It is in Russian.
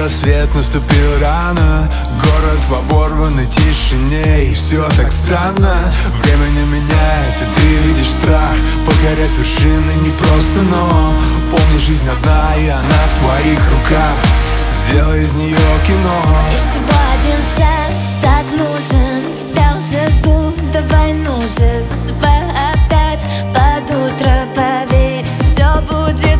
рассвет наступил рано. Город в оборванной тишине, и все так странно. Время не меняет, и ты видишь страх. Покорять вершины не просто, но помни, жизнь одна, и она в твоих руках. Сделай из нее кино. И всего один шанс так нужен. Тебя уже жду, давай ну же. Засыпай опять под утро, поверь, все будет